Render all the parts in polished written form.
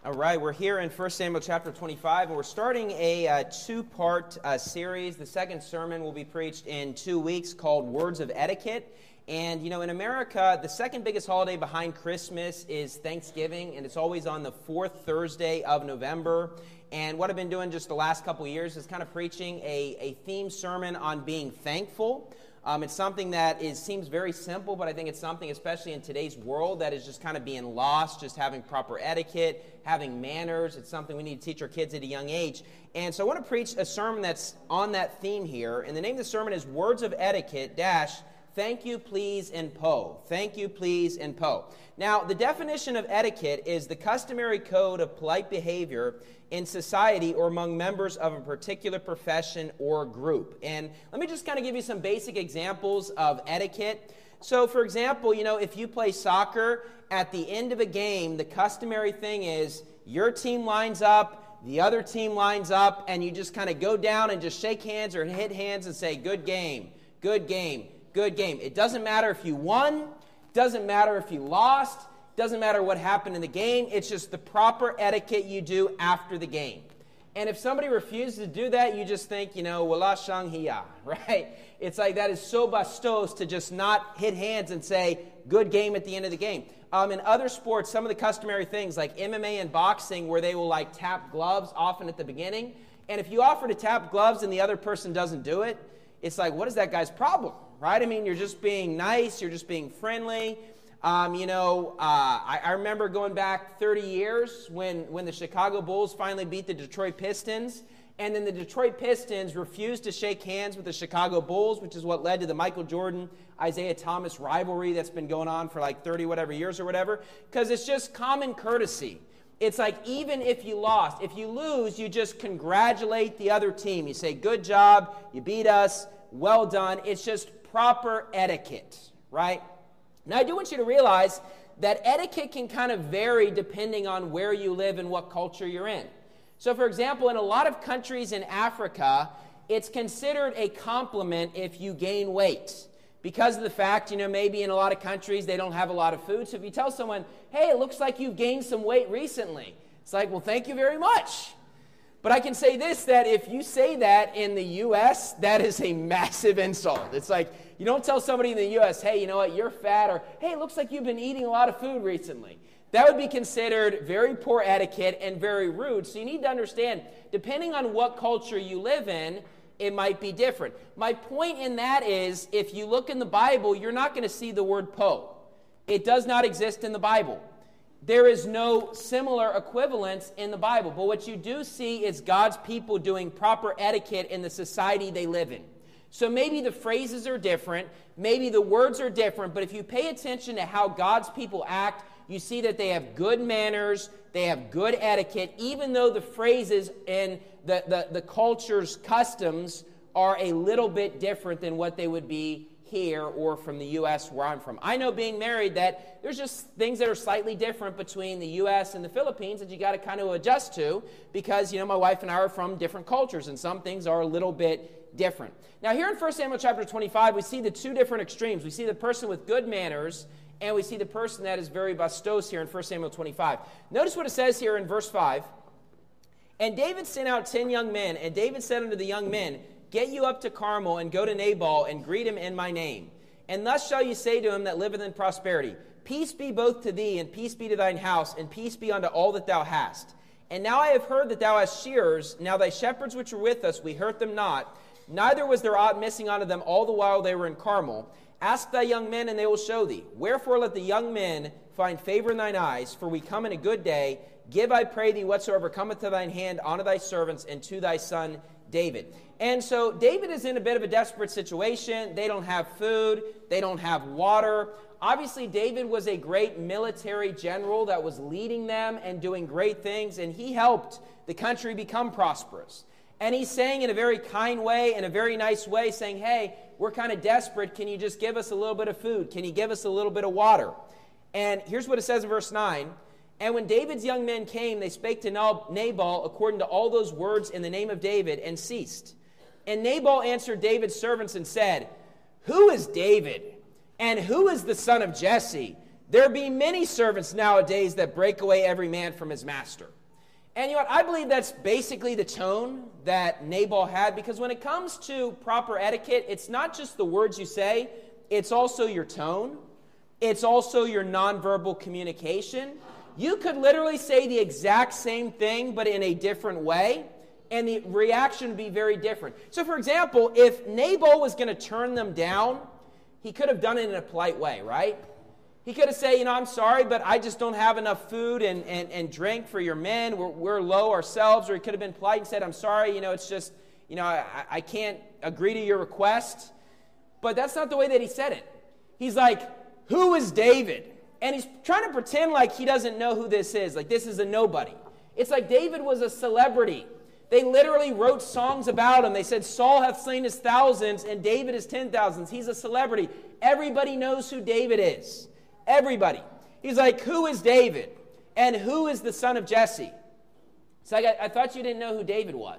All right, we're here in 1 Samuel chapter 25, and we're starting a two-part series. The second sermon will be preached in 2 weeks called Words of Etiquette. And, you know, in America, the second biggest holiday behind Christmas is Thanksgiving, and it's always on the fourth Thursday of November. And what I've been doing just the last couple of years is kind of preaching a theme sermon on being thankful. It's something that seems very simple, but I think it's something, especially in today's world, that is just kind of being lost, just having proper etiquette, having manners. It's something we need to teach our kids at a young age. And so I want to preach a sermon that's on that theme here. And the name of the sermon is Words of Etiquette - Thank You, Please, and Po. Thank you, please, and po. Now, the definition of etiquette is the customary code of polite behavior in society or among members of a particular profession or group. And let me just kind of give you some basic examples of etiquette. So, for example, you know, if you play soccer, at the end of a game, the customary thing is your team lines up, the other team lines up, and you just kind of go down and just shake hands or hit hands and say, good game, good game. Good game. It doesn't matter if you won, doesn't matter if you lost, doesn't matter what happened in the game. It's just the proper etiquette you do after the game. And if somebody refuses to do that, you just think, you know, wala shang hiya, right? It's like that is so bastos to just not hit hands and say, good game at the end of the game. In other sports, some of the customary things like MMA and boxing where they will like tap gloves often at the beginning. And if you offer to tap gloves and the other person doesn't do it, it's like, what is that guy's problem? Right? I mean, you're just being nice. You're just being friendly. I remember going back 30 years when the Chicago Bulls finally beat the Detroit Pistons. And then the Detroit Pistons refused to shake hands with the Chicago Bulls, which is what led to the Michael Jordan, Isaiah Thomas rivalry that's been going on for like 30 whatever years or whatever. Because it's just common courtesy. It's like even if you lost, if you lose, you just congratulate the other team. You say, good job, you beat us, well done. It's just proper etiquette, right? Now, I do want you to realize that etiquette can kind of vary depending on where you live and what culture you're in. So, for example, in a lot of countries in Africa, it's considered a compliment if you gain weight because of the fact, you know, maybe in a lot of countries they don't have a lot of food. So if you tell someone, hey, it looks like you've gained some weight recently, it's like, well, thank you very much. But I can say this, that if you say that in the U.S., that is a massive insult. It's like, you don't tell somebody in the U.S., hey, you know what, you're fat, or hey, it looks like you've been eating a lot of food recently. That would be considered very poor etiquette and very rude. So you need to understand, depending on what culture you live in, it might be different. My point in that is, if you look in the Bible, you're not going to see the word po. It does not exist in the Bible. There is no similar equivalence in the Bible. But what you do see is God's people doing proper etiquette in the society they live in. So maybe the phrases are different, maybe the words are different, but if you pay attention to how God's people act, you see that they have good manners, they have good etiquette, even though the phrases and the culture's customs are a little bit different than what they would be here or from the U.S. where I'm from. I know being married that there's just things that are slightly different between the U.S. and the Philippines that you got to kind of adjust to because, you know, my wife and I are from different cultures and some things are a little bit different. Now here in 1 Samuel chapter 25, we see the two different extremes. We see the person with good manners and we see the person that is very bastos here in 1 Samuel 25. Notice what it says here in verse 5. And David sent out 10 young men, and David said unto the young men, get you up to Carmel and go to Nabal and greet him in my name. And thus shall you say to him that liveth in prosperity, peace be both to thee, and peace be to thine house, and peace be unto all that thou hast. And now I have heard that thou hast shearers. Now thy shepherds which were with us, we hurt them not. Neither was there aught missing unto them all the while they were in Carmel. Ask thy young men, and they will show thee. Wherefore let the young men find favor in thine eyes, for we come in a good day. Give, I pray thee, whatsoever cometh to thine hand unto thy servants and to thy son David. And so David is in a bit of a desperate situation. They don't have food. They don't have water. Obviously, David was a great military general that was leading them and doing great things, and he helped the country become prosperous. And he's saying in a very kind way, in a very nice way, saying, hey, we're kind of desperate. Can you just give us a little bit of food? Can you give us a little bit of water? And here's what it says in verse 9. And when David's young men came, they spake to Nabal according to all those words in the name of David, and ceased. And Nabal answered David's servants and said, who is David? And who is the son of Jesse? There be many servants nowadays that break away every man from his master. And you know what? I believe that's basically the tone that Nabal had, because when it comes to proper etiquette, it's not just the words you say, it's also your tone. It's also your nonverbal communication. You could literally say the exact same thing, but in a different way, and the reaction would be very different. So, for example, if Nabal was going to turn them down, he could have done it in a polite way, right? He could have said, I'm sorry, but I just don't have enough food and drink for your men. We're low ourselves. Or he could have been polite and said, I'm sorry, it's just, I can't agree to your request. But that's not the way that he said it. He's like, who is David? And he's trying to pretend like he doesn't know who this is. Like this is a nobody. It's like David was a celebrity. They literally wrote songs about him. They said, Saul hath slain his thousands and David his 10,000s. He's a celebrity. Everybody knows who David is. Everybody. He's like, who is David? And who is the son of Jesse? It's like, I thought you didn't know who David was.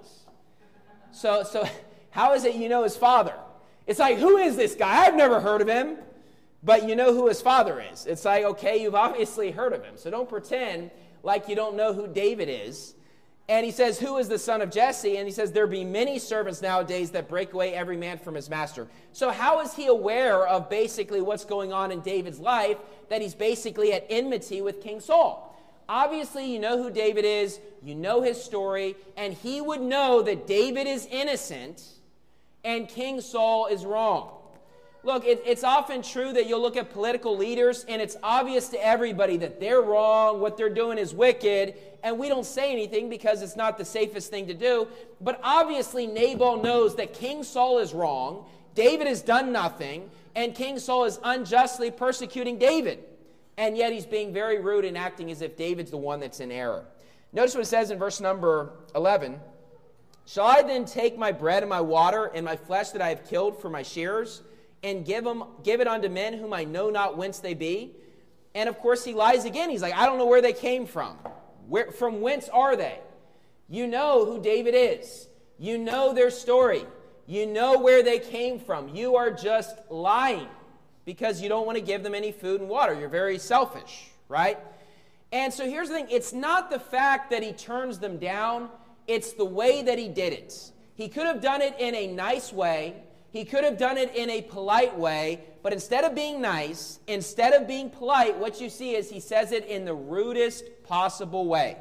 So how is it you know his father? It's like, who is this guy? I've never heard of him. But you know who his father is. It's like, okay, you've obviously heard of him. So don't pretend like you don't know who David is. And he says, who is the son of Jesse? And he says, there be many servants nowadays that break away every man from his master. So how is he aware of basically what's going on in David's life, that he's basically at enmity with King Saul? Obviously, you know who David is, you know his story, and he would know that David is innocent and King Saul is wrong. Look, it's often true that you'll look at political leaders and it's obvious to everybody that they're wrong, what they're doing is wicked, and we don't say anything because it's not the safest thing to do. But obviously Nabal knows that King Saul is wrong, David has done nothing, and King Saul is unjustly persecuting David. And yet he's being very rude and acting as if David's the one that's in error. Notice what it says in verse number 11. Shall I then take my bread and my water and my flesh that I have killed for my shearers, and give it unto men whom I know not whence they be? And of course he lies again. He's like, I don't know where they came from. From whence are they? You know who David is. You know their story. You know where they came from. You are just lying because you don't want to give them any food and water. You're very selfish, right? And so here's the thing. It's not the fact that he turns them down. It's the way that he did it. He could have done it in a nice way. He could have done it in a polite way, but instead of being nice, instead of being polite, what you see is he says it in the rudest possible way.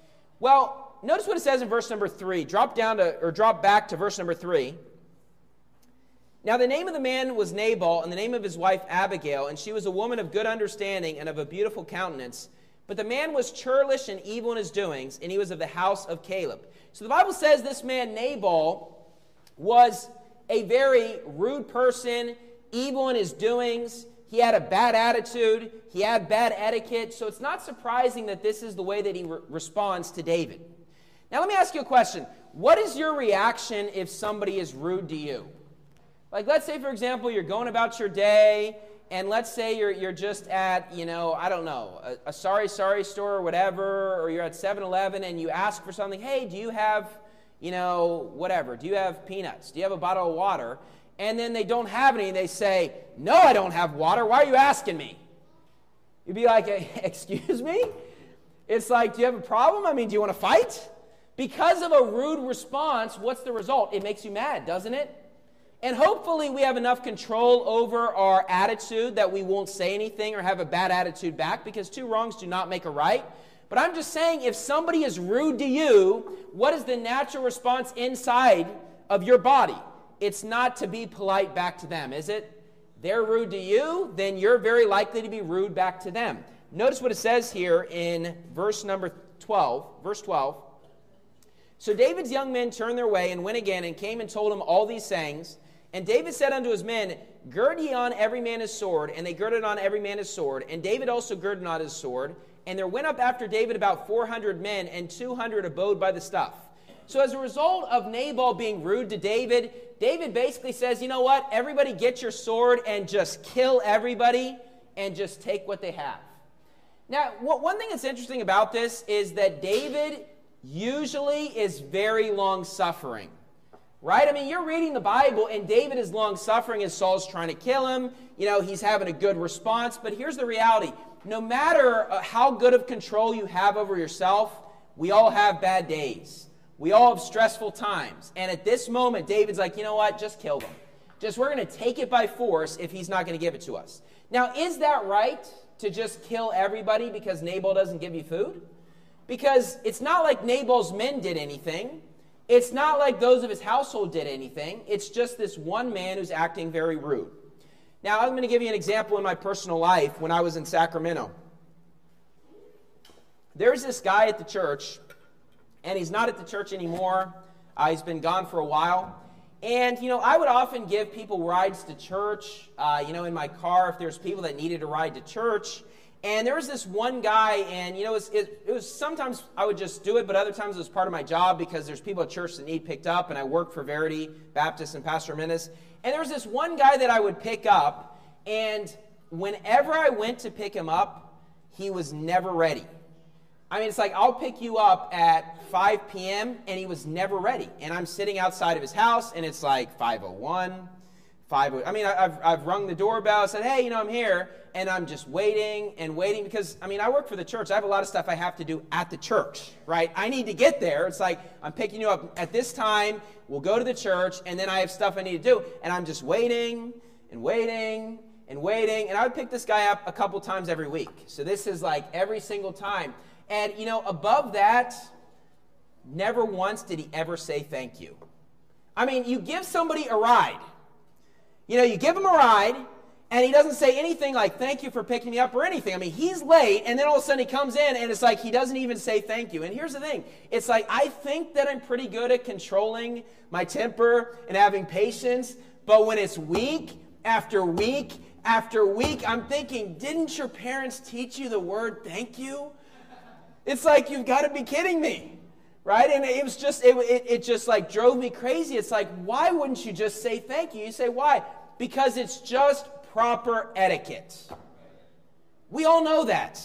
Well, notice what it says in verse number 3. Drop back to verse number 3. Now the name of the man was Nabal, and the name of his wife Abigail, and she was a woman of good understanding and of a beautiful countenance. But the man was churlish and evil in his doings, and he was of the house of Caleb. So the Bible says this man Nabal was a very rude person, evil in his doings. He had a bad attitude. He had bad etiquette. So it's not surprising that this is the way that he responds to David. Now let me ask you a question. What is your reaction if somebody is rude to you? Like let's say, for example, you're going about your day, and let's say you're just at, I don't know, a sorry store or whatever, or you're at 7-Eleven and you ask for something. Hey, do you have whatever. Do you have peanuts? Do you have a bottle of water? And then they don't have any, and they say, no, I don't have water. Why are you asking me? You'd be like, excuse me? It's like, do you have a problem? Do you want to fight? Because of a rude response, what's the result? It makes you mad, doesn't it? And hopefully we have enough control over our attitude that we won't say anything or have a bad attitude back, because two wrongs do not make a right. But I'm just saying, if somebody is rude to you, what is the natural response inside of your body? It's not to be polite back to them, is it? They're rude to you, then you're very likely to be rude back to them. Notice what it says here in verse number 12. Verse 12. So David's young men turned their way and went again and came and told him all these sayings. And David said unto his men, Gird ye on every man his sword. And they girded on every man his sword. And David also girded on his sword. And there went up after David about 400 men, and 200 abode by the stuff. So as a result of Nabal being rude to David, David basically says, you know what? Everybody get your sword and just kill everybody and just take what they have. Now, one thing that's interesting about this is that David usually is very long-suffering. Right? You're reading the Bible, and David is long-suffering as Saul's trying to kill him. He's having a good response. But here's the reality. no matter how good of control you have over yourself, we all have bad days. We all have stressful times. And at this moment, David's like, you know what? Just kill them. We're going to take it by force if he's not going to give it to us. Now, is that right to just kill everybody because Nabal doesn't give you food? Because it's not like Nabal's men did anything. It's not like those of his household did anything. It's just this one man who's acting very rude. Now, I'm going to give you an example in my personal life when I was in Sacramento. There's this guy at the church, and he's not at the church anymore. He's been gone for a while. And, I would often give people rides to church, in my car if there's people that needed a ride to church. And there was this one guy, and, it was sometimes I would just do it, but other times it was part of my job because there's people at church that need picked up, and I work for Verity Baptist and Pastor Menace. And there was this one guy that I would pick up, and whenever I went to pick him up, he was never ready. I mean, it's like, I'll pick you up at 5 p.m., and he was never ready. And I'm sitting outside of his house, and it's like 5:01, 5:00. I mean, I've rung the doorbell, said, hey, I'm here, and I'm just waiting and waiting because, I work for the church. I have a lot of stuff I have to do at the church, right? I need to get there. It's like, I'm picking you up at this time, we'll go to the church, and then I have stuff I need to do, and I'm just waiting and waiting and waiting, and I would pick this guy up a couple times every week. So this is like every single time. And, above that, never once did he ever say thank you. You give somebody a ride. You give him a ride, and he doesn't say anything like, thank you for picking me up or anything. He's late, and then all of a sudden he comes in, and it's like he doesn't even say thank you. And here's the thing. It's like I think that I'm pretty good at controlling my temper and having patience, but when it's week after week after week, I'm thinking, didn't your parents teach you the word thank you? It's like, you've got to be kidding me, right? And it was just, it just like drove me crazy. It's like, why wouldn't you just say thank you? You say, why? Because it's just proper etiquette. We all know that,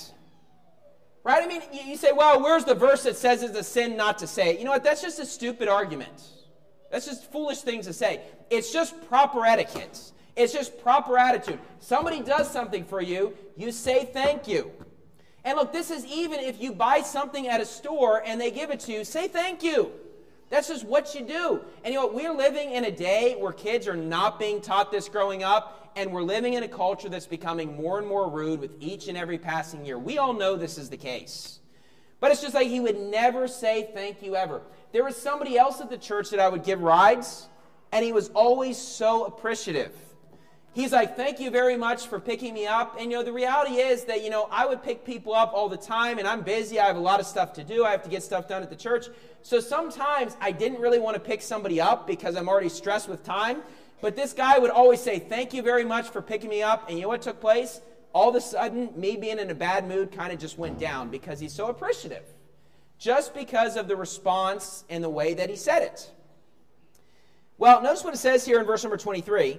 right? You say, well, where's the verse that says it's a sin not to say it? You know what? That's just a stupid argument. That's just foolish things to say. It's just proper etiquette. It's just proper attitude. Somebody does something for you, you say thank you. And look, this is even if you buy something at a store and they give it to you, say thank you. That's just what you do. And we're living in a day where kids are not being taught this growing up, and we're living in a culture that's becoming more and more rude with each and every passing year. We all know this is the case. But it's just like he would never say thank you ever. There was somebody else at the church that I would give rides, and he was always so appreciative. He's like, thank you very much for picking me up. And, the reality is that, I would pick people up all the time, and I'm busy. I have a lot of stuff to do. I have to get stuff done at the church. So sometimes I didn't really want to pick somebody up because I'm already stressed with time. But this guy would always say, thank you very much for picking me up. And you know what took place? All of a sudden, me being in a bad mood kind of just went down because he's so appreciative. Just because of the response and the way that he said it. Well, notice what it says here in verse number 23.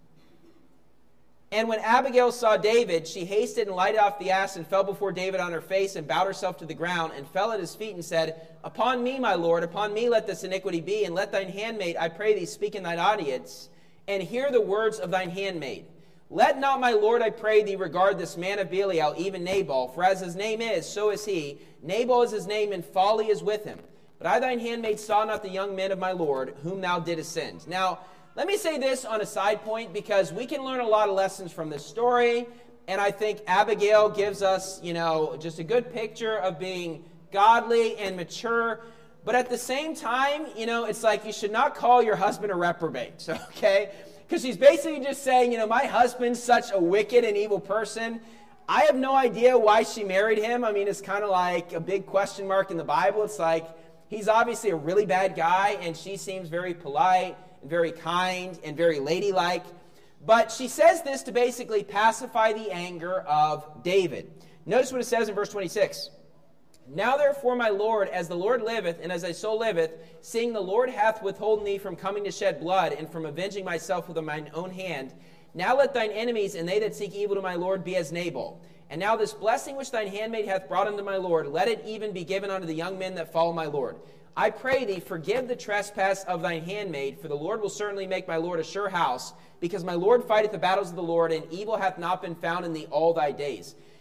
And when Abigail saw David, she hasted and lighted off the ass and fell before David on her face and bowed herself to the ground and fell at his feet and said, upon me, my Lord, upon me let this iniquity be, and let thine handmaid, I pray thee, speak in thine audience, and hear the words of thine handmaid. Let not my Lord, I pray thee, regard this man of Belial, even Nabal, for as his name is, so is he. Nabal is his name, and folly is with him. But I thine handmaid saw not the young men of my Lord, whom thou didst send. Now, let me say this on a side point, because we can learn a lot of lessons from this story, and I think Abigail gives us, just a good picture of being godly and mature. But at the same time, it's like you should not call your husband a reprobate, okay? Because she's basically just saying, my husband's such a wicked and evil person. I have no idea why she married him. It's kind of like a big question mark in the Bible. It's like he's obviously a really bad guy, and she seems very polite and very kind and very ladylike. But she says this to basically pacify the anger of David. Notice what it says in verse 26. Now therefore, my Lord, as the Lord liveth, and as thy soul liveth, seeing the Lord hath withholden thee from coming to shed blood, and from avenging myself with mine own hand, now let thine enemies and they that seek evil to my Lord be as Nabal. And now this blessing which thine handmaid hath brought unto my Lord, let it even be given unto the young men that follow my Lord. I pray thee, forgive the trespass of thine handmaid, for the Lord will certainly make my Lord a sure house, because my Lord fighteth the battles of the Lord, and evil hath not been found in thee all thy days.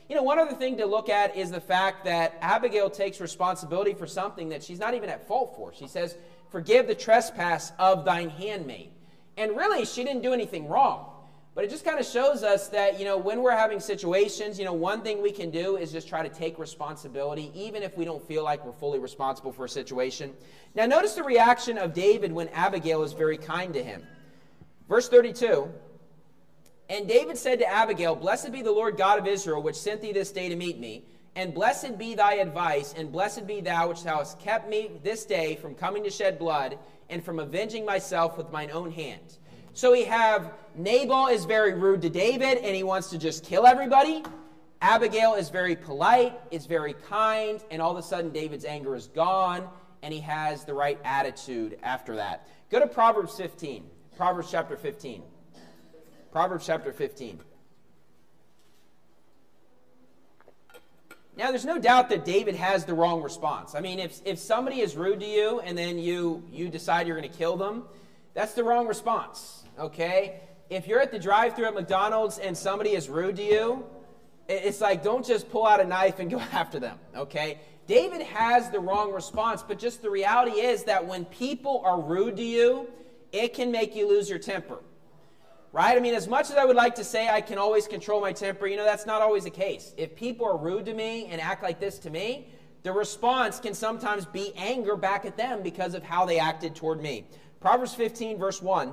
One other thing to look at is the fact that Abigail takes responsibility for something that she's not even at fault for. She says, forgive the trespass of thine handmaid. And really, she didn't do anything wrong. But it just kind of shows us that, when we're having situations, one thing we can do is just try to take responsibility, even if we don't feel like we're fully responsible for a situation. Now, notice the reaction of David when Abigail is very kind to him. Verse 32, and David said to Abigail, blessed be the Lord God of Israel, which sent thee this day to meet me, and blessed be thy advice, and blessed be thou, which thou hast kept me this day from coming to shed blood, and from avenging myself with mine own hand. So we have Nabal is very rude to David, and he wants to just kill everybody. Abigail is very polite, is very kind, and all of a sudden David's anger is gone, and he has the right attitude after that. Go to Proverbs 15. Proverbs chapter 15. Proverbs chapter 15. Now, there's no doubt that David has the wrong response. I mean, if somebody is rude to you and then you decide you're going to kill them, that's the wrong response, okay? If you're at the drive-thru at McDonald's and somebody is rude to you, it's like, don't just pull out a knife and go after them, okay? David has the wrong response, but just the reality is that when people are rude to you, it can make you lose your temper. Right? I mean, as much as I would like to say I can always control my temper, that's not always the case. If people are rude to me and act like this to me, the response can sometimes be anger back at them because of how they acted toward me. Proverbs 15, verse 1.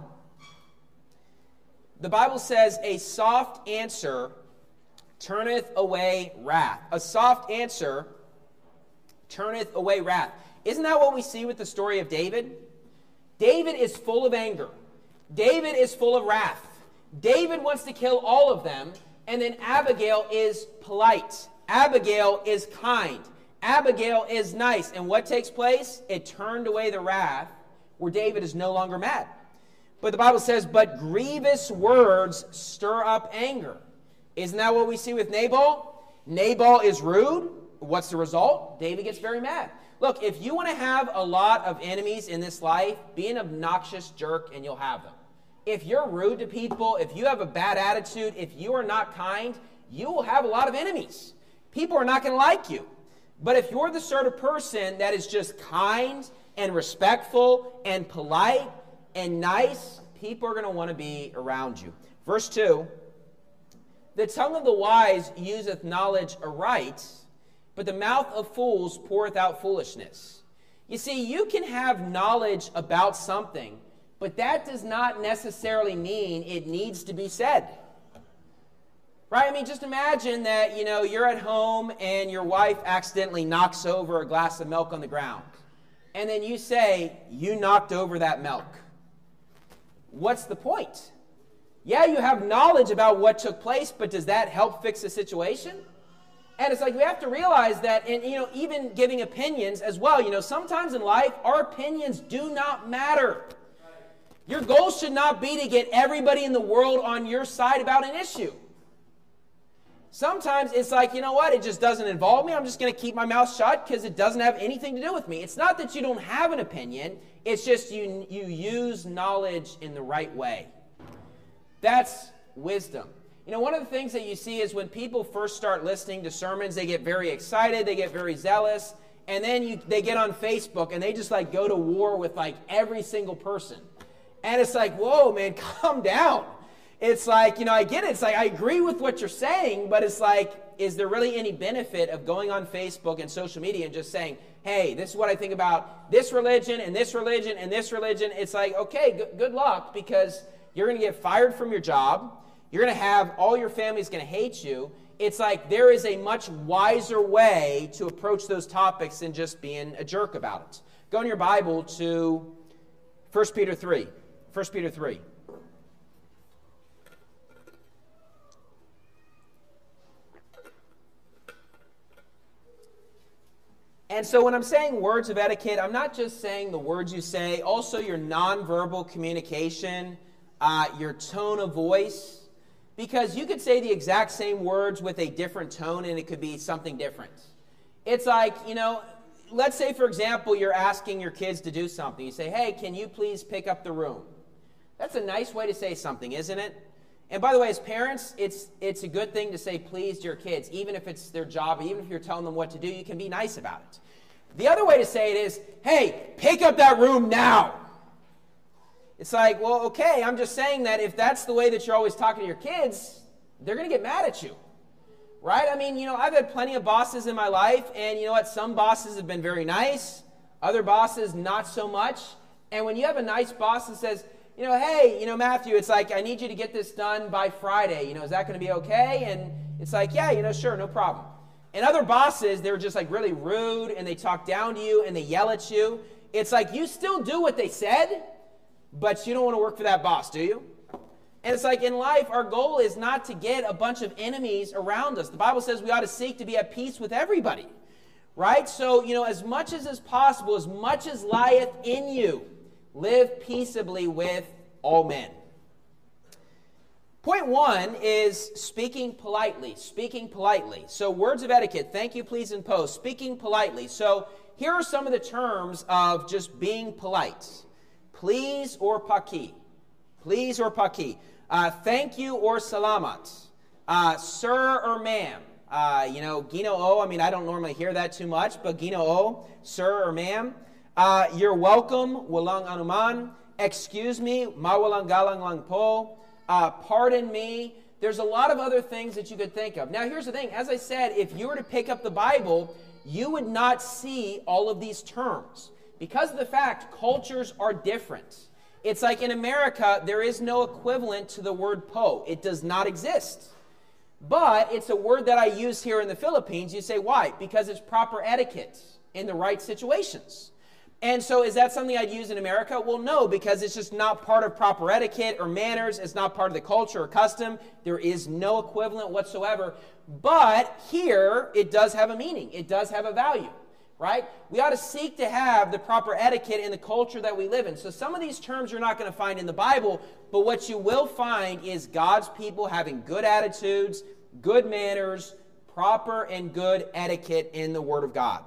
The Bible says, a soft answer turneth away wrath. A soft answer turneth away wrath. Isn't that what we see with the story of David? David is full of anger. David is full of wrath. David wants to kill all of them, and then Abigail is polite. Abigail is kind. Abigail is nice. And what takes place? It turned away the wrath where David is no longer mad. But the Bible says, but grievous words stir up anger. Isn't that what we see with Nabal? Nabal is rude. What's the result? David gets very mad. Look, if you want to have a lot of enemies in this life, be an obnoxious jerk and you'll have them. If you're rude to people, if you have a bad attitude, if you are not kind, you will have a lot of enemies. People are not going to like you. But if you're the sort of person that is just kind and respectful and polite and nice, people are going to want to be around you. Verse 2, the tongue of the wise useth knowledge aright, but the mouth of fools poureth out foolishness. You see, you can have knowledge about something, but that does not necessarily mean it needs to be said. Right? I mean, just imagine that, you're at home and your wife accidentally knocks over a glass of milk on the ground. And then you say, you knocked over that milk. What's the point? Yeah, you have knowledge about what took place, but does that help fix the situation? And it's like we have to realize that, and even giving opinions as well. Sometimes in life, our opinions do not matter. Your goal should not be to get everybody in the world on your side about an issue. Sometimes it's like, it just doesn't involve me. I'm just going to keep my mouth shut because it doesn't have anything to do with me. It's not that you don't have an opinion. It's just you use knowledge in the right way. That's wisdom. One of the things that you see is when people first start listening to sermons, they get very excited, they get very zealous, and then they get on Facebook and they just go to war with every single person. And it's like, whoa, man, calm down. It's like, I get it. It's like, I agree with what you're saying, but it's like, is there really any benefit of going on Facebook and social media and just saying, hey, this is what I think about this religion and this religion and this religion? It's like, okay, good luck, because you're going to get fired from your job. You're going to have all your family's going to hate you. It's like there is a much wiser way to approach those topics than just being a jerk about it. Go in your Bible to 1 Peter 3. 1 Peter 3. And so when I'm saying words of etiquette, I'm not just saying the words you say, also your nonverbal communication, your tone of voice. Because you could say the exact same words with a different tone and it could be something different. It's like, let's say, for example, you're asking your kids to do something. You say, hey, can you please pick up the room? That's a nice way to say something, isn't it? And by the way, as parents, it's a good thing to say please to your kids, even if it's their job, even if you're telling them what to do, you can be nice about it. The other way to say it is, hey, pick up that room now. It's like, well, okay, I'm just saying that if that's the way that you're always talking to your kids, they're going to get mad at you, right? I mean, I've had plenty of bosses in my life, and you know what? Some bosses have been very nice, other bosses not so much. And when you have a nice boss that says, hey, Matthew, it's like, I need you to get this done by Friday. Is that going to be okay? And it's like, yeah, sure, no problem. And other bosses, they're just like really rude, and they talk down to you, and they yell at you. It's like, you still do what they said, but you don't want to work for that boss, do you? And it's like, in life, our goal is not to get a bunch of enemies around us. The Bible says we ought to seek to be at peace with everybody, right? So, as much as is possible, as much as lieth in you, live peaceably with all men. Point 1 is speaking politely. Speaking politely. So words of etiquette. Thank you, please, and post. Speaking politely. So here are some of the terms of just being polite. Please or paki. Please or paki. Thank you or salamat. Sir or ma'am. Ginoo. I mean, I don't normally hear that too much, but ginoo, sir or ma'am. You're welcome, walang anuman. Excuse me, mawalang galang lang po. Pardon me. There's a lot of other things that you could think of. Now, here's the thing. As I said, if you were to pick up the Bible, you would not see all of these terms. Because of the fact, cultures are different. It's like in America, there is no equivalent to the word po. It does not exist. But it's a word that I use here in the Philippines. You say, why? Because it's proper etiquette in the right situations. And so is that something I'd use in America? Well, no, because it's just not part of proper etiquette or manners. It's not part of the culture or custom. There is no equivalent whatsoever. But here, it does have a meaning. It does have a value, right? We ought to seek to have the proper etiquette in the culture that we live in. So some of these terms you're not going to find in the Bible, but what you will find is God's people having good attitudes, good manners, proper and good etiquette in the Word of God.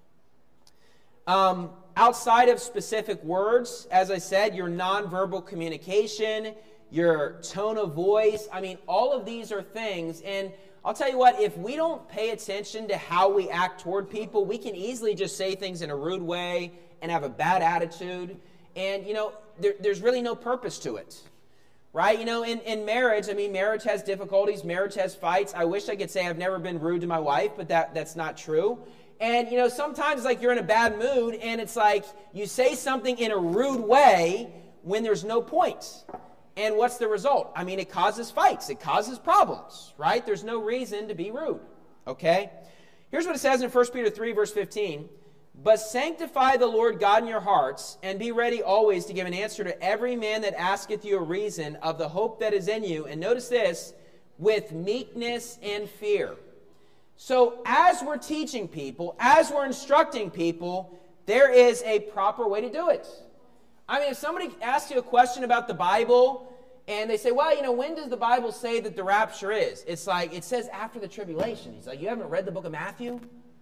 Outside of specific words, as I said, your nonverbal communication, your tone of voice, I mean, all of these are things. And I'll tell you what, if we don't pay attention to how we act toward people, we can easily just say things in a rude way and have a bad attitude. And, there's really no purpose to it, right? In marriage, I mean, marriage has difficulties, marriage has fights. I wish I could say I've never been rude to my wife, but that's not true. And, sometimes like you're in a bad mood and it's like you say something in a rude way when there's no point. And what's the result? I mean, it causes fights. It causes problems, right? There's no reason to be rude, okay? Here's what it says in 1 Peter 3, verse 15. But sanctify the Lord God in your hearts, and be ready always to give an answer to every man that asketh you a reason of the hope that is in you. And notice this, with meekness and fear. So as we're teaching people, as we're instructing people, there is a proper way to do it. I mean, if somebody asks you a question about the Bible, and they say, well, when does the Bible say that the rapture is? It's like, it says after the tribulation. He's like, you haven't read the book of Matthew?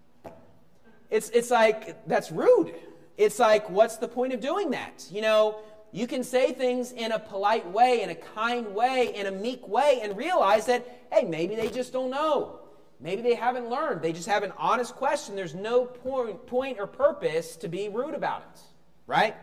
It's like, that's rude. It's like, what's the point of doing that? You can say things in a polite way, in a kind way, in a meek way, and realize that, hey, maybe they just don't know. Maybe they haven't learned. They just have an honest question. There's no point or purpose to be rude about it, right?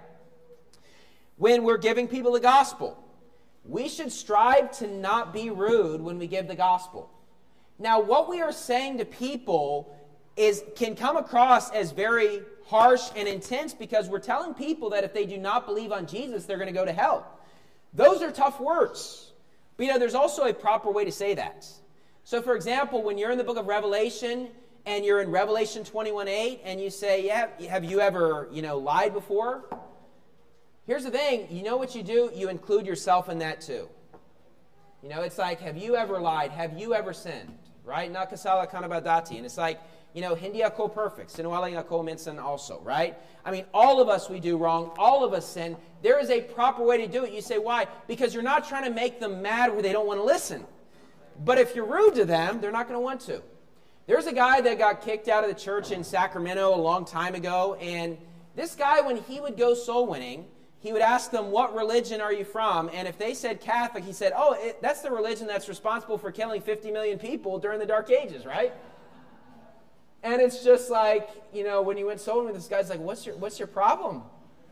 When we're giving people the gospel, we should strive to not be rude when we give the gospel. Now, what we are saying to people can come across as very harsh and intense because we're telling people that if they do not believe on Jesus, they're going to go to hell. Those are tough words. But there's also a proper way to say that. So, for example, when you're in the book of Revelation and you're in Revelation 21:8 and you say, yeah, have you ever, lied before? Here's the thing. You know what you do? You include yourself in that too. It's like, have you ever lied? Have you ever sinned? Right? Nakasala kanabadati. And it's like, hindi ako perfect. Sinungaling ako minsan also, right? I mean, all of us, we do wrong. All of us sin. There is a proper way to do it. You say, why? Because you're not trying to make them mad where they don't want to listen. But if you're rude to them, they're not going to want to. There's a guy that got kicked out of the church in Sacramento a long time ago, and this guy, when he would go soul winning, he would ask them, what religion are you from? And if they said Catholic, he said, oh, that's the religion that's responsible for killing 50 million people during the Dark Ages, right? And it's just like, when you went soul winning, this guy's like, what's your problem?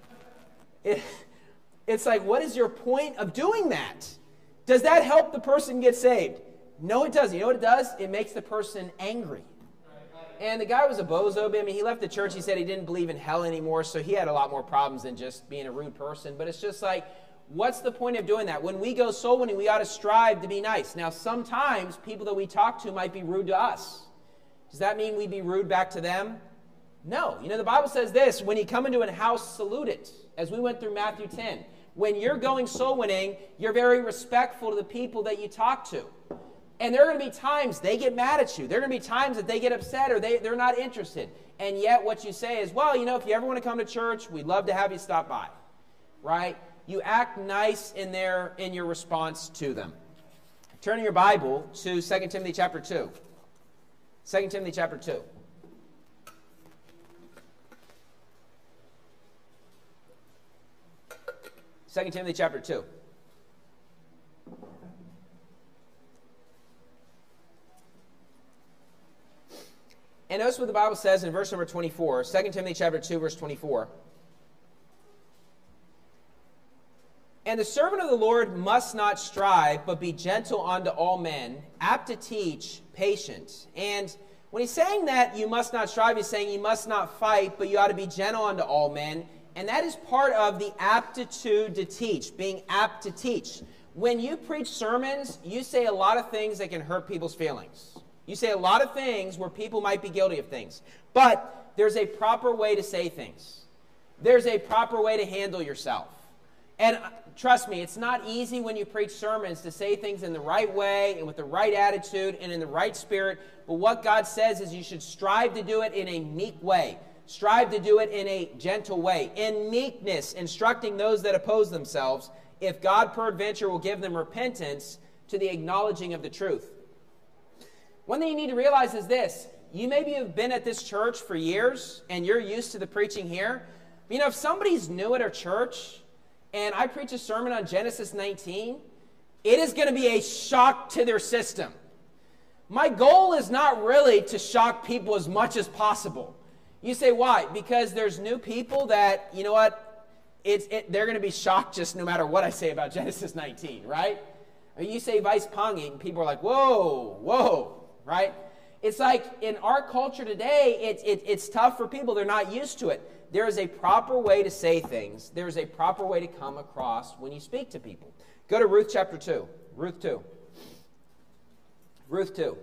It's like, what is your point of doing that? Does that help the person get saved? No, it doesn't. You know what it does? It makes the person angry. And the guy was a bozo. I mean, he left the church. He said he didn't believe in hell anymore, so he had a lot more problems than just being a rude person. But it's just like, what's the point of doing that? When we go soul winning, we ought to strive to be nice. Now, sometimes people that we talk to might be rude to us. Does that mean we be rude back to them? No. The Bible says this, when you come into a house, salute it, as we went through Matthew 10. When you're going soul winning, you're very respectful to the people that you talk to. And there are going to be times they get mad at you. There are going to be times that they get upset or they're not interested. And yet what you say is, well, if you ever want to come to church, we'd love to have you stop by. Right? You act nice in your response to them. Turn in your Bible to 2 Timothy chapter 2. 2 Timothy chapter 2. Second Timothy chapter 2. And notice what the Bible says in verse number 24. 2 Timothy chapter 2, verse 24. And the servant of the Lord must not strive, but be gentle unto all men, apt to teach, patient. And when he's saying that you must not strive, he's saying you must not fight, but you ought to be gentle unto all men. And that is part of the aptitude to teach, being apt to teach. When you preach sermons, you say a lot of things that can hurt people's feelings. You say a lot of things where people might be guilty of things. But there's a proper way to say things. There's a proper way to handle yourself. And trust me, it's not easy when you preach sermons to say things in the right way and with the right attitude and in the right spirit. But what God says is you should strive to do it in a meek way. Strive to do it in a gentle way, in meekness, instructing those that oppose themselves, if God peradventure will give them repentance to the acknowledging of the truth. One thing you need to realize is this. You maybe have been at this church for years, and you're used to the preaching here. If somebody's new at our church, and I preach a sermon on Genesis 19, it is going to be a shock to their system. My goal is not really to shock people as much as possible. You say, why? Because there's new people that, they're going to be shocked just no matter what I say about Genesis 19, right? Or you say vice ponging, and people are like, whoa, right? It's like in our culture today, it's tough for people. They're not used to it. There is a proper way to say things. There is a proper way to come across when you speak to people. Go to Ruth chapter 2. Ruth 2. Ruth 2.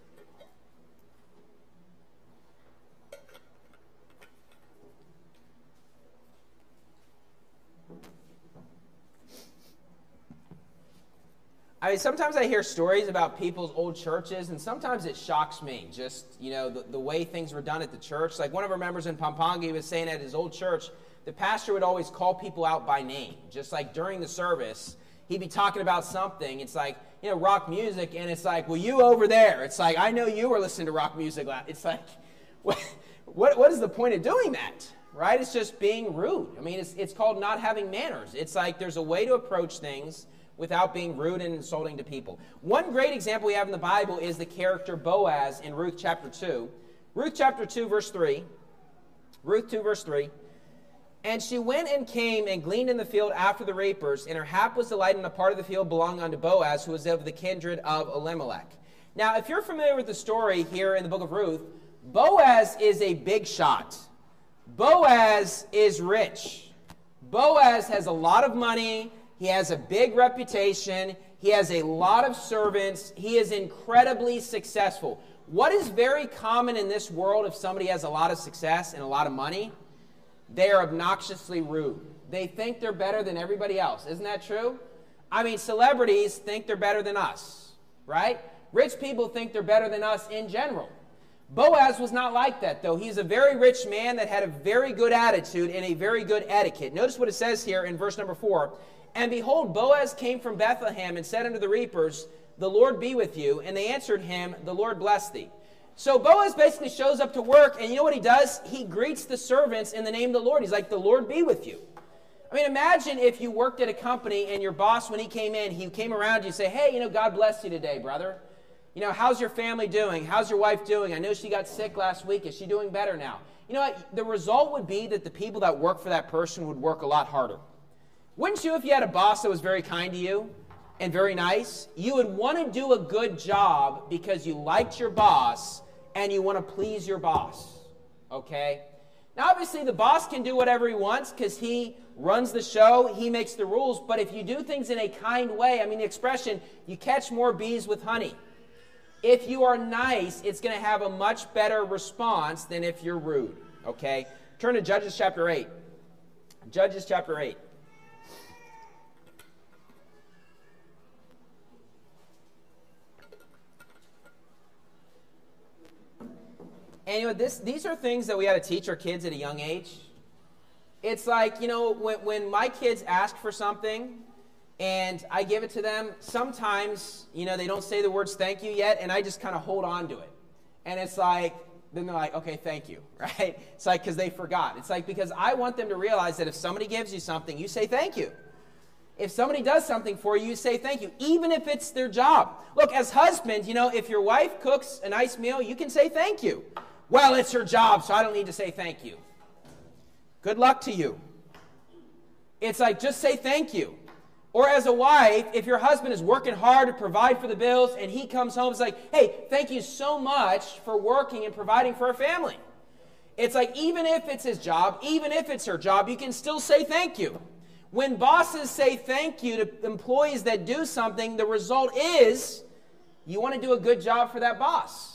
Sometimes I hear stories about people's old churches, and sometimes it shocks me, just, the way things were done at the church. Like one of our members in Pampanga was saying at his old church, the pastor would always call people out by name. Just like during the service, he'd be talking about something. It's like, rock music, and it's like, well, you over there. It's like, I know you were listening to rock music. It's like, what is the point of doing that, right? It's just being rude. It's called not having manners. It's like there's a way to approach things without being rude and insulting to people. One great example we have in the Bible is the character Boaz in Ruth chapter 2. Ruth chapter 2, verse 3. Ruth 2, verse 3. And she went and came and gleaned in the field after the reapers, and her hap was delighted in a part of the field belonging unto Boaz, who was of the kindred of Elimelech. Now, if you're familiar with the story here in the book of Ruth, Boaz is a big shot. Boaz is rich. Boaz has a lot of money. He has a big reputation. He has a lot of servants. He is incredibly successful. What is very common in this world if somebody has a lot of success and a lot of money? They are obnoxiously rude. They think they're better than everybody else. Isn't that true? Celebrities think they're better than us, right? Rich people think they're better than us in general. Boaz was not like that, though. He's a very rich man that had a very good attitude and a very good etiquette. Notice what it says here in verse number 4. And behold, Boaz came from Bethlehem and said unto the reapers, the Lord be with you. And they answered him, the Lord bless thee. So Boaz basically shows up to work, and you know what he does? He greets the servants in the name of the Lord. He's like, the Lord be with you. I mean, imagine if you worked at a company and your boss, when he came around you and say, hey, God bless you today, brother. How's your family doing? How's your wife doing? I know she got sick last week. Is she doing better now? You know what? The result would be that the people that work for that person would work a lot harder. Wouldn't you, if you had a boss that was very kind to you and very nice? You would want to do a good job because you liked your boss and you want to please your boss. Okay? Now, obviously, the boss can do whatever he wants because he runs the show, he makes the rules. But if you do things in a kind way, the expression, you catch more bees with honey. If you are nice, it's going to have a much better response than if you're rude. Okay? Turn to Judges chapter 8. Judges chapter 8. And these are things that we got to teach our kids at a young age. It's like, when my kids ask for something and I give it to them, sometimes, they don't say the words thank you yet, and I just kind of hold on to it. And it's like, then they're like, okay, thank you, right? It's like because they forgot. It's like because I want them to realize that if somebody gives you something, you say thank you. If somebody does something for you, you say thank you, even if it's their job. Look, as husbands, if your wife cooks a nice meal, you can say thank you. Well, it's her job, so I don't need to say thank you. Good luck to you. It's like, just say thank you. Or as a wife, if your husband is working hard to provide for the bills and he comes home, it's like, hey, thank you so much for working and providing for our family. It's like, even if it's his job, even if it's her job, you can still say thank you. When bosses say thank you to employees that do something, the result is you want to do a good job for that boss.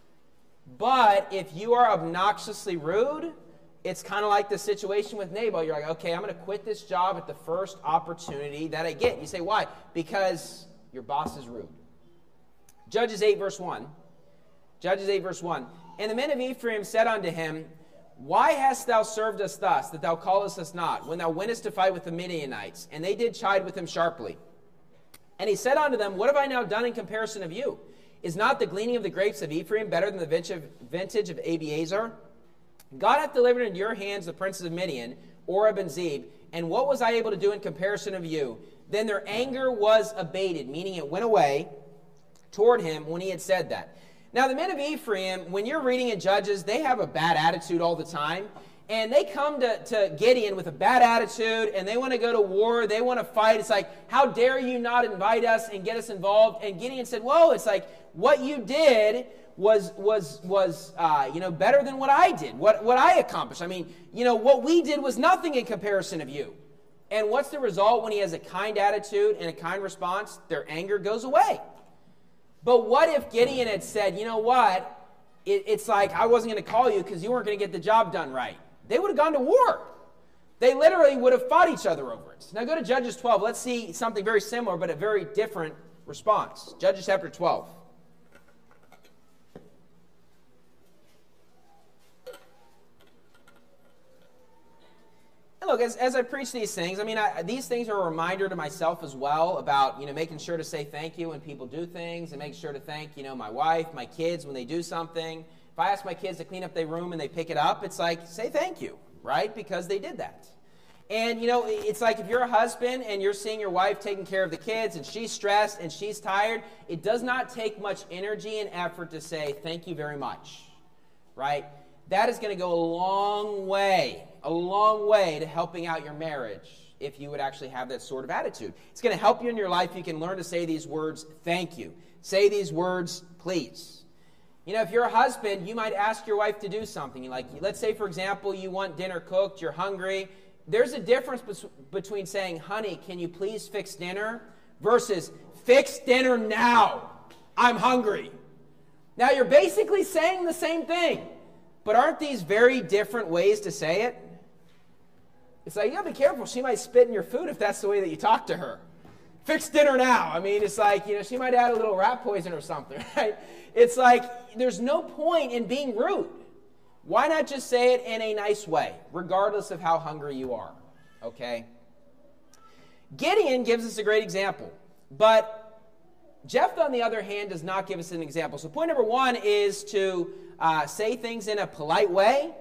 But if you are obnoxiously rude, it's kind of like the situation with Nabal. You're like, okay, I'm going to quit this job at the first opportunity that I get. You say, why? Because your boss is rude. Judges 8, verse 1. Judges 8, verse 1. And the men of Ephraim said unto him, why hast thou served us thus, that thou callest us not, when thou wentest to fight with the Midianites? And they did chide with him sharply. And he said unto them, what have I now done in comparison of you? Is not the gleaning of the grapes of Ephraim better than the vintage of Abiezer? God hath delivered into your hands the princes of Midian, Oreb and Zeb, and what was I able to do in comparison of you? Then their anger was abated, meaning it went away toward him when he had said that. Now the men of Ephraim, when you're reading in Judges, they have a bad attitude all the time. And they come to Gideon with a bad attitude, and they want to go to war, they want to fight. It's like, how dare you not invite us and get us involved? And Gideon said, whoa, it's like, what you did was better than what I did, what I accomplished. What we did was nothing in comparison of you. And what's the result when he has a kind attitude and a kind response? Their anger goes away. But what if Gideon had said, you know what, it's like I wasn't going to call you because you weren't going to get the job done right. They would have gone to war. They literally would have fought each other over it. Now go to Judges 12. Let's see something very similar but a very different response. Judges chapter 12. And look, as I preach these things, these things are a reminder to myself as well about, making sure to say thank you when people do things and make sure to thank, my wife, my kids when they do something. If I ask my kids to clean up their room and they pick it up, it's like, say thank you, right? Because they did that. And, it's like if you're a husband and you're seeing your wife taking care of the kids and she's stressed and she's tired, it does not take much energy and effort to say thank you very much, right? That is going to go a long way to helping out your marriage if you would actually have that sort of attitude. It's going to help you in your life. You can learn to say these words, thank you. Say these words, please. If you're a husband, you might ask your wife to do something. Like, let's say, for example, you want dinner cooked, you're hungry. There's a difference between saying, honey, can you please fix dinner? Versus, fix dinner now. I'm hungry. Now, you're basically saying the same thing. But aren't these very different ways to say it? It's like, you gotta be careful. She might spit in your food if that's the way that you talk to her. Fix dinner now. It's like, she might add a little rat poison or something, right? It's like, there's no point in being rude. Why not just say it in a nice way, regardless of how hungry you are, okay? Gideon gives us a great example, but Jephthah, on the other hand, does not give us an example. So point number one is to say things in a polite way.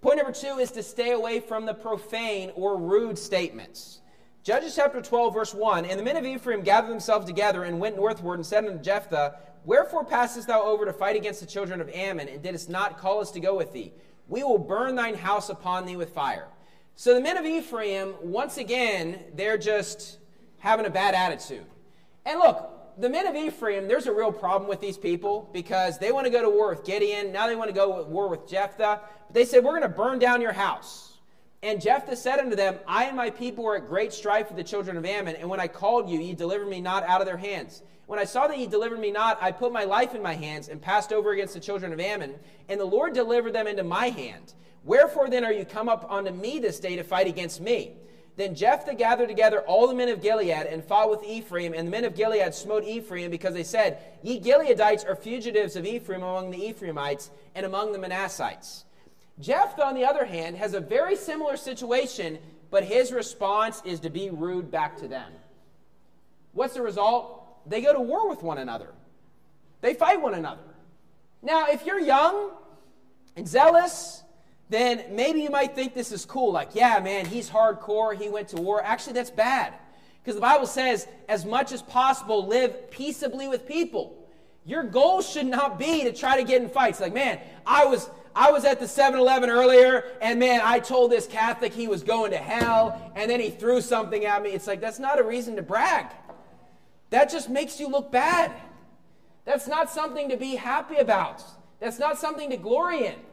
Point number 2 is to stay away from the profane or rude statements. Judges chapter 12, verse 1, And the men of Ephraim gathered themselves together and went northward and said unto Jephthah, Wherefore passest thou over to fight against the children of Ammon, and didst not call us to go with thee? We will burn thine house upon thee with fire. So the men of Ephraim, once again, they're just having a bad attitude. And look, the men of Ephraim, there's a real problem with these people because they want to go to war with Gideon. Now they want to go to war with Jephthah. But they said, we're going to burn down your house. And Jephthah said unto them, I and my people were at great strife with the children of Ammon, and when I called you, ye delivered me not out of their hands. When I saw that ye delivered me not, I put my life in my hands and passed over against the children of Ammon, and the Lord delivered them into my hand. Wherefore then are you come up unto me this day to fight against me? Then Jephthah gathered together all the men of Gilead and fought with Ephraim, and the men of Gilead smote Ephraim, because they said, Ye Gileadites are fugitives of Ephraim among the Ephraimites and among the Manassites. Jephthah, on the other hand, has a very similar situation, but his response is to be rude back to them. What's the result? They go to war with one another. They fight one another. Now, if you're young and zealous, then maybe you might think this is cool. Like, yeah, man, he's hardcore. He went to war. Actually, that's bad. Because the Bible says, as much as possible, live peaceably with people. Your goal should not be to try to get in fights. Like, man, I was at the 7-Eleven earlier, and man, I told this Catholic he was going to hell, and then he threw something at me. It's like, that's not a reason to brag. That just makes you look bad. That's not something to be happy about. That's not something to glory in.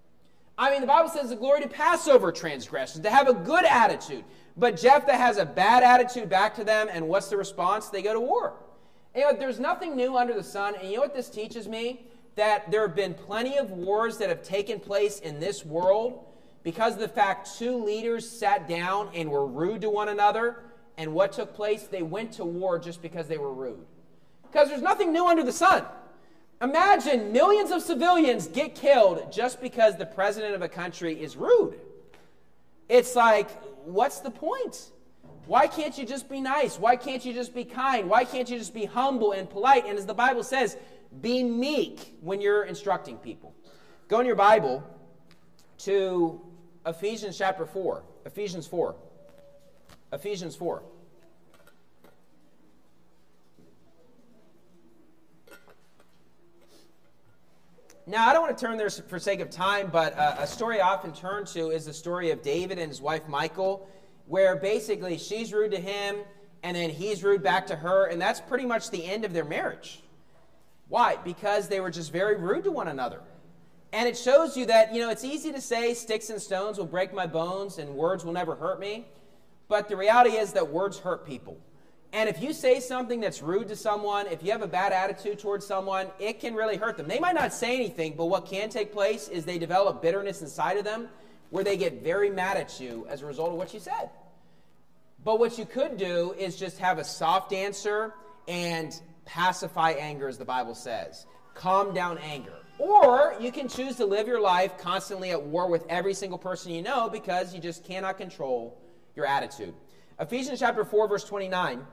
I mean, the Bible says the glory to pass over transgressions, to have a good attitude. But Jephthah has a bad attitude back to them, and what's the response? They go to war. And, you know, there's nothing new under the sun, and you know what this teaches me? That there have been plenty of wars that have taken place in this world because of the fact two leaders sat down and were rude to one another, and what took place? They went to war just because they were rude. Because there's nothing new under the sun. Imagine millions of civilians get killed just because the president of a country is rude. It's like, what's the point? Why can't you just be nice? Why can't you just be kind? Why can't you just be humble and polite? And as the Bible says, be meek when you're instructing people. Go in your Bible to Ephesians chapter 4. Ephesians 4. Ephesians 4. Now, I don't want to turn there for sake of time, but a story I often turn to is the story of David and his wife Michal, where basically she's rude to him, and then he's rude back to her, and that's pretty much the end of their marriage. Why? Because they were just very rude to one another. And it shows you that, you know, it's easy to say sticks and stones will break my bones and words will never hurt me, but the reality is that words hurt people. And if you say something that's rude to someone, if you have a bad attitude towards someone, it can really hurt them. They might not say anything, but what can take place is they develop bitterness inside of them where they get very mad at you as a result of what you said. But what you could do is just have a soft answer and pacify anger, as the Bible says. Calm down anger. Or you can choose to live your life constantly at war with every single person you know because you just cannot control your attitude. Ephesians chapter 4, verse 29.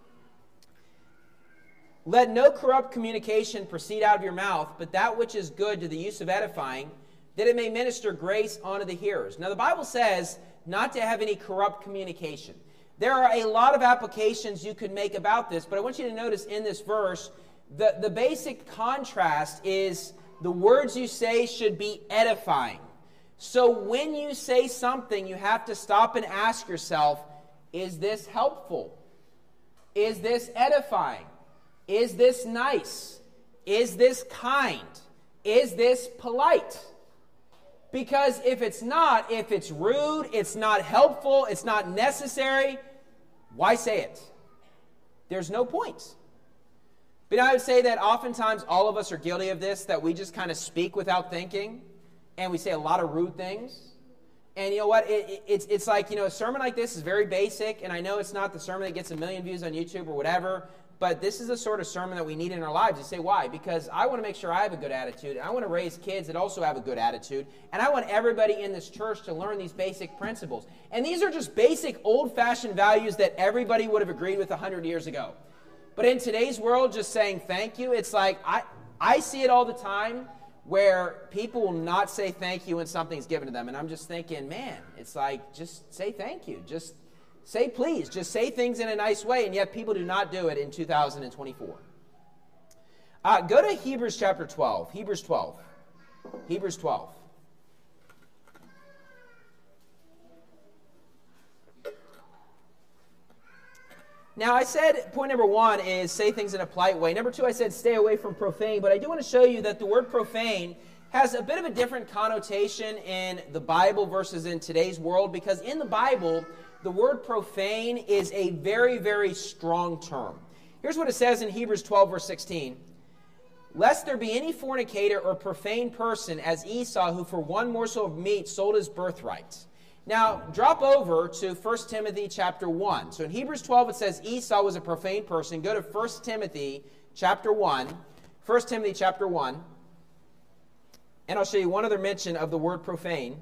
Let no corrupt communication proceed out of your mouth, but that which is good to the use of edifying, that it may minister grace unto the hearers. Now the Bible says not to have any corrupt communication. There are a lot of applications you could make about this, but I want you to notice in this verse, the basic contrast is the words you say should be edifying. So when you say something, you have to stop and ask yourself, is this helpful? Is this edifying? Is this nice? Is this kind? Is this polite? Because if it's not, if it's rude, it's not helpful, it's not necessary, why say it? There's no point. But I would say that oftentimes all of us are guilty of this, that we just kind of speak without thinking, and we say a lot of rude things. And you know what? It's like, you know, a sermon like this is very basic, and I know it's not the sermon that gets 1 million views on YouTube or whatever, but this is the sort of sermon that we need in our lives. You say, why? Because I want to make sure I have a good attitude, and I want to raise kids that also have a good attitude, and I want everybody in this church to learn these basic principles. And these are just basic, old-fashioned values that everybody would have agreed with 100 years ago. But in today's world, just saying thank you, it's like, I see it all the time, where people will not say thank you when something's given to them. And I'm just thinking, man, it's like, just say thank you. Just say please. Just say things in a nice way, and yet people do not do it in 2024. Go to Hebrews chapter 12. Hebrews 12. Hebrews 12. Now, I said point number one is say things in a polite way. Number two, I said stay away from profane. But I do want to show you that the word profane has a bit of a different connotation in the Bible versus in today's world, because in the Bible, the word profane is a very, very strong term. Here's what it says in Hebrews 12, verse 16. Lest there be any fornicator or profane person as Esau, who for one morsel of meat sold his birthright. Now, drop over to 1 Timothy chapter 1. So in Hebrews 12, it says Esau was a profane person. Go to 1 Timothy chapter 1. 1 Timothy chapter 1. And I'll show you one other mention of the word profane.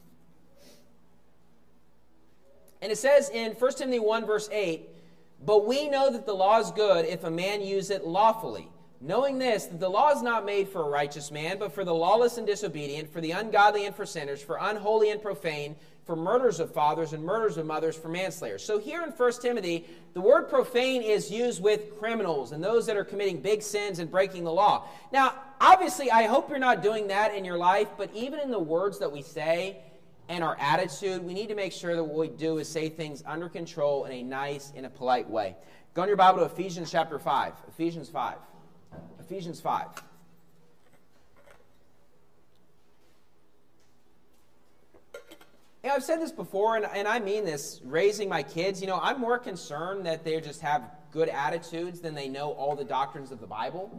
And it says in 1 Timothy 1, verse 8, but we know that the law is good if a man use it lawfully. Knowing this, that the law is not made for a righteous man, but for the lawless and disobedient, for the ungodly and for sinners, for unholy and profane, for murders of fathers and murders of mothers, for manslayers. So here in 1 Timothy, the word profane is used with criminals and those that are committing big sins and breaking the law. Now, obviously, I hope you're not doing that in your life, but even in the words that we say and our attitude, we need to make sure that what we do is say things under control in a nice, in a polite way. Go in your Bible to Ephesians chapter 5. Ephesians 5. Ephesians 5. I've said this before, and I mean this, raising my kids, I'm more concerned that they just have good attitudes than they know all the doctrines of the Bible.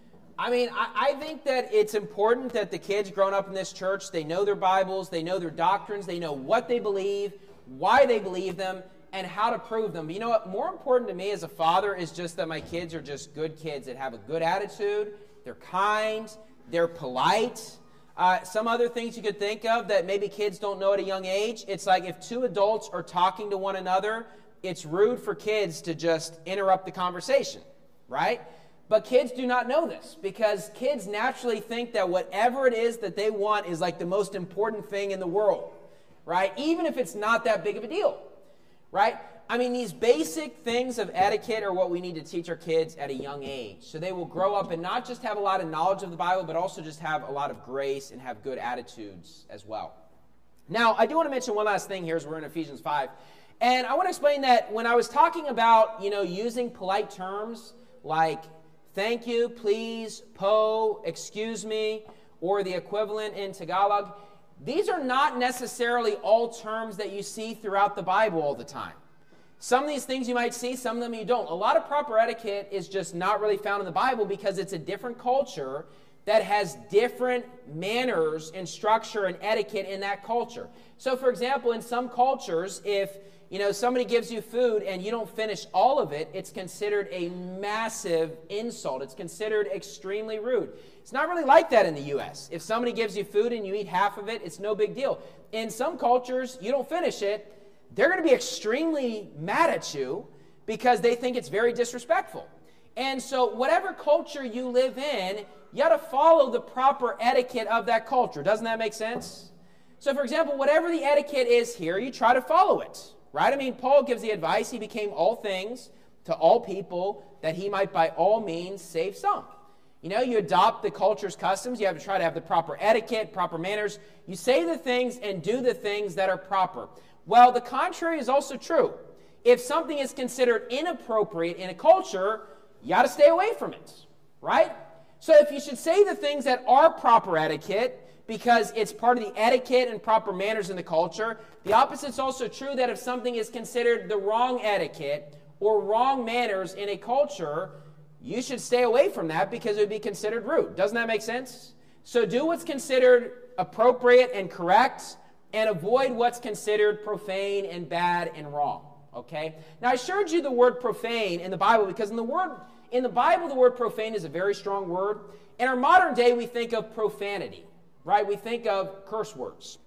I mean, I think that it's important that the kids growing up in this church, they know their Bibles, they know their doctrines, they know what they believe, why they believe them, and how to prove them. But you know what? More important to me as a father is just that my kids are just good kids that have a good attitude, they're kind, they're polite. Some other things you could think of that maybe kids don't know at a young age. It's like if two adults are talking to one another, it's rude for kids to just interrupt the conversation, right? But kids do not know this because kids naturally think that whatever it is that they want is like the most important thing in the world, right? Even if it's not that big of a deal, right? I mean, these basic things of etiquette are what we need to teach our kids at a young age. So they will grow up and not just have a lot of knowledge of the Bible, but also just have a lot of grace and have good attitudes as well. Now, I do want to mention one last thing here as we're in Ephesians 5. And I want to explain that when I was talking about, using polite terms like thank you, please, po, excuse me, or the equivalent in Tagalog, these are not necessarily all terms that you see throughout the Bible all the time. Some of these things you might see, some of them you don't. A lot of proper etiquette is just not really found in the Bible because it's a different culture that has different manners and structure and etiquette in that culture. So, for example, in some cultures, if somebody gives you food and you don't finish all of it, it's considered a massive insult. It's considered extremely rude. It's not really like that in the U.S. If somebody gives you food and you eat half of it, it's no big deal. In some cultures, you don't finish it, they're going to be extremely mad at you because they think it's very disrespectful. And so whatever culture you live in, you got to follow the proper etiquette of that culture. Doesn't that make sense? So, for example, whatever the etiquette is here, you try to follow it, right? I mean, Paul gives the advice, he became all things to all people that he might by all means save some. You adopt the culture's customs. You have to try to have the proper etiquette, proper manners. You say the things and do the things that are proper. Well, the contrary is also true. If something is considered inappropriate in a culture, you got to stay away from it, right? So if you should say the things that are proper etiquette because it's part of the etiquette and proper manners in the culture, the opposite is also true that if something is considered the wrong etiquette or wrong manners in a culture, you should stay away from that because it would be considered rude. Doesn't that make sense? So do what's considered appropriate and correct, and avoid what's considered profane and bad and wrong, okay? Now, I showed you the word profane in the Bible because in the Bible, the word profane is a very strong word. In our modern day, we think of profanity, right? We think of curse words.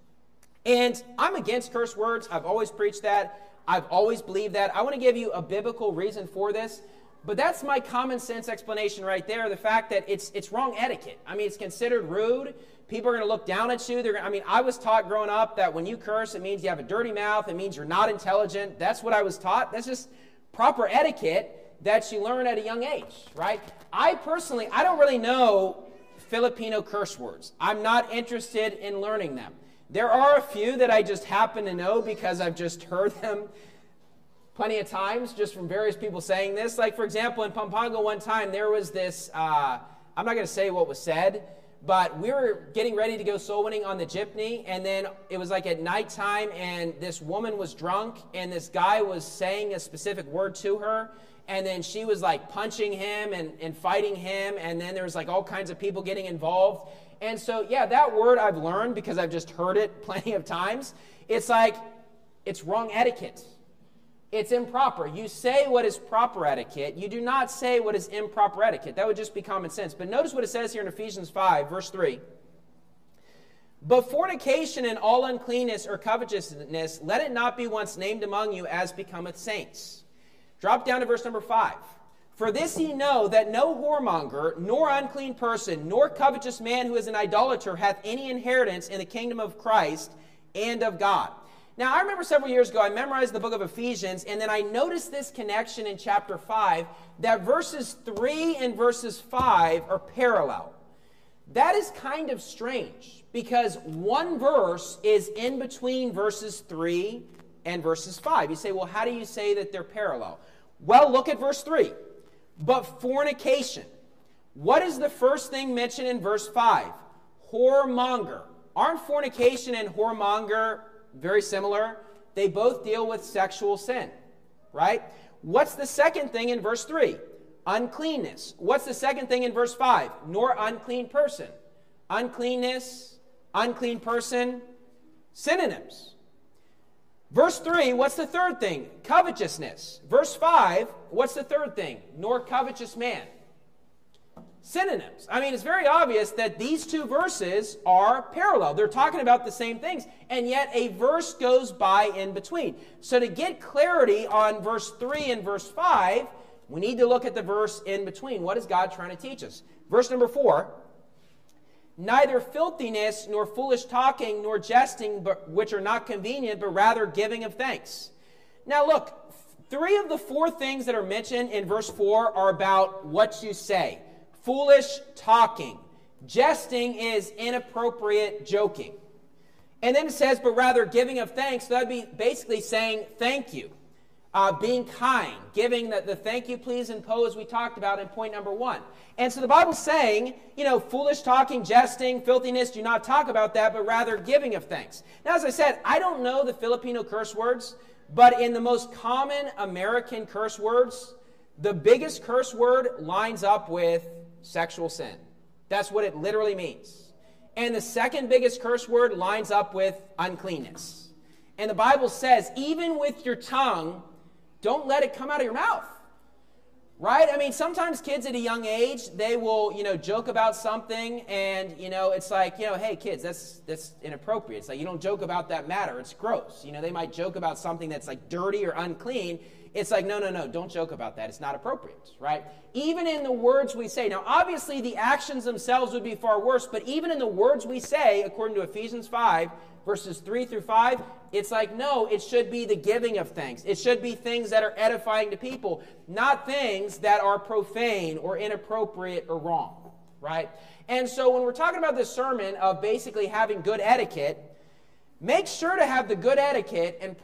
And I'm against curse words. I've always preached that. I've always believed that. I want to give you a biblical reason for this. But that's my common sense explanation right there, the fact that it's wrong etiquette. I mean, it's considered rude. People are going to look down at you. I was taught growing up that when you curse, it means you have a dirty mouth. It means you're not intelligent. That's what I was taught. That's just proper etiquette that you learn at a young age, right? I don't really know Filipino curse words. I'm not interested in learning them. There are a few that I just happen to know because I've just heard them plenty of times just from various people saying this. Like, for example, in Pampanga one time, there was this, I'm not going to say what was said, but we were getting ready to go soul winning on the jeepney, and then it was like at nighttime, and this woman was drunk, and this guy was saying a specific word to her, and then she was like punching him and fighting him, and then there was like all kinds of people getting involved. And so, yeah, that word I've learned because I've just heard it plenty of times. It's like, it's wrong etiquette. It's improper. You say what is proper etiquette. You do not say what is improper etiquette. That would just be common sense. But notice what it says here in Ephesians 5, verse 3. But fornication and all uncleanness or covetousness, let it not be once named among you as becometh saints. Drop down to verse number 5. For this ye know that no whoremonger, nor unclean person, nor covetous man who is an idolater hath any inheritance in the kingdom of Christ and of God. Now, I remember several years ago, I memorized the book of Ephesians, and then I noticed this connection in chapter 5, that verses 3 and verses 5 are parallel. That is kind of strange, because one verse is in between verses 3 and verses 5. You say, well, how do you say that they're parallel? Well, look at verse 3. But fornication. What is the first thing mentioned in verse 5? Whoremonger. Aren't fornication and whoremonger very similar? They both deal with sexual sin, right? What's the second thing in verse 3? Uncleanness. What's the second thing in verse 5? Nor unclean person. Uncleanness, unclean person, synonyms. Verse 3, what's the third thing? Covetousness. Verse 5, what's the third thing? Nor covetous man. Synonyms. I mean, it's very obvious that these two verses are parallel. They're talking about the same things, and yet a verse goes by in between. So to get clarity on verse 3 and verse 5, we need to look at the verse in between. What is God trying to teach us? Verse number 4, neither filthiness, nor foolish talking, nor jesting, which are not convenient, but rather giving of thanks. Now look, 3 of the 4 things that are mentioned in verse 4 are about what you say. Foolish talking. Jesting is inappropriate joking. And then it says, but rather giving of thanks. So that would be basically saying thank you. Being kind. Giving the thank you, please, and po, as we talked about in point number 1. And so the Bible's saying, foolish talking, jesting, filthiness, do not talk about that, but rather giving of thanks. Now, as I said, I don't know the Filipino curse words, but in the most common American curse words, the biggest curse word lines up with sexual sin. That's what it literally means. And the second biggest curse word lines up with uncleanness. And the Bible says, even with your tongue, don't let it come out of your mouth. Right? I mean, sometimes kids at a young age, they will, joke about something, and, it's like, hey, kids, that's inappropriate. It's like, you don't joke about that matter. It's gross. They might joke about something that's like dirty or unclean. It's like, no, don't joke about that. It's not appropriate, right? Even in the words we say. Now, obviously, the actions themselves would be far worse, but even in the words we say, according to Ephesians 5, verses 3 through 5, it's like, no, it should be the giving of thanks. It should be things that are edifying to people, not things that are profane or inappropriate or wrong, right? And so when we're talking about this sermon of basically having good etiquette, make sure to have the good etiquette and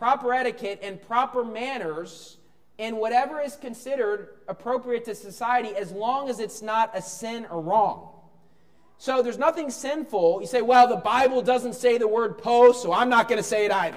proper manners in whatever is considered appropriate to society, as long as it's not a sin or wrong. So there's nothing sinful. You say, well, the Bible doesn't say the word po, so I'm not going to say it either.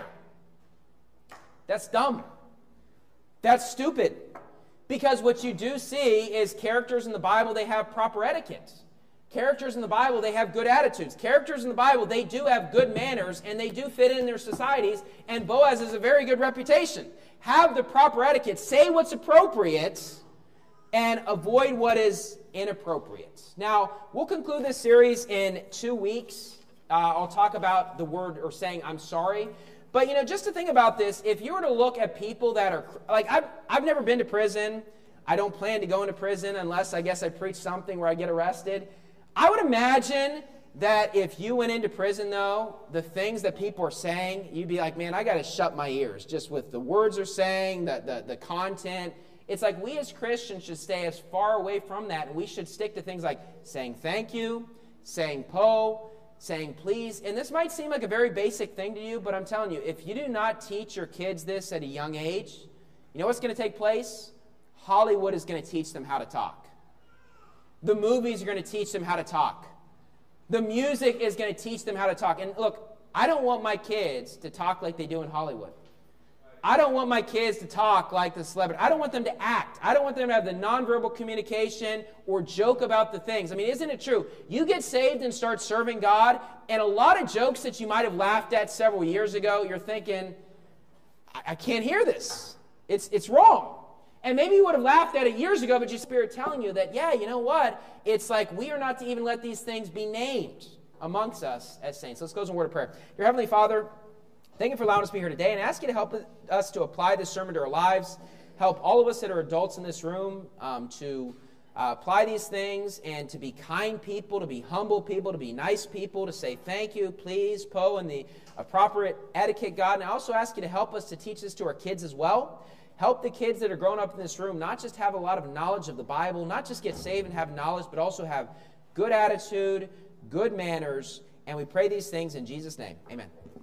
That's dumb. That's stupid. Because what you do see is characters in the Bible, they have proper etiquette. Characters in the Bible, they have good attitudes. Characters in the Bible, they do have good manners, and they do fit in their societies, and Boaz has a very good reputation. Have the proper etiquette. Say what's appropriate, and avoid what is inappropriate. Now, we'll conclude this series in 2 weeks. I'll talk about the word or saying I'm sorry. But, just to think about this, if you were to look at people that are, like, I've never been to prison. I don't plan to go into prison unless I guess I preach something where I get arrested. I would imagine that if you went into prison, though, the things that people are saying, you'd be like, man, I got to shut my ears just with the words they're saying, the content. It's like we as Christians should stay as far away from that, and we should stick to things like saying thank you, saying po, saying please. And this might seem like a very basic thing to you, but I'm telling you, if you do not teach your kids this at a young age, you know what's going to take place? Hollywood is going to teach them how to talk. The movies are going to teach them how to talk. The music is going to teach them how to talk. And look, I don't want my kids to talk like they do in Hollywood. I don't want my kids to talk like the celebrity. I don't want them to act. I don't want them to have the nonverbal communication or joke about the things. I mean, isn't it true? You get saved and start serving God, and a lot of jokes that you might have laughed at several years ago, you're thinking, I can't hear this. It's wrong. And maybe you would have laughed at it years ago, but your Spirit telling you that, yeah, you know what? It's like we are not to even let these things be named amongst us as saints. Let's close in a word of prayer. Your Heavenly Father, thank you for allowing us to be here today, and I ask you to help us to apply this sermon to our lives. Help all of us that are adults in this room to apply these things and to be kind people, to be humble people, to be nice people, to say thank you, please, po, and the proper etiquette, God. And I also ask you to help us to teach this to our kids as well. Help the kids that are growing up in this room not just have a lot of knowledge of the Bible, not just get saved and have knowledge, but also have good attitude, good manners. And we pray these things in Jesus' name. Amen.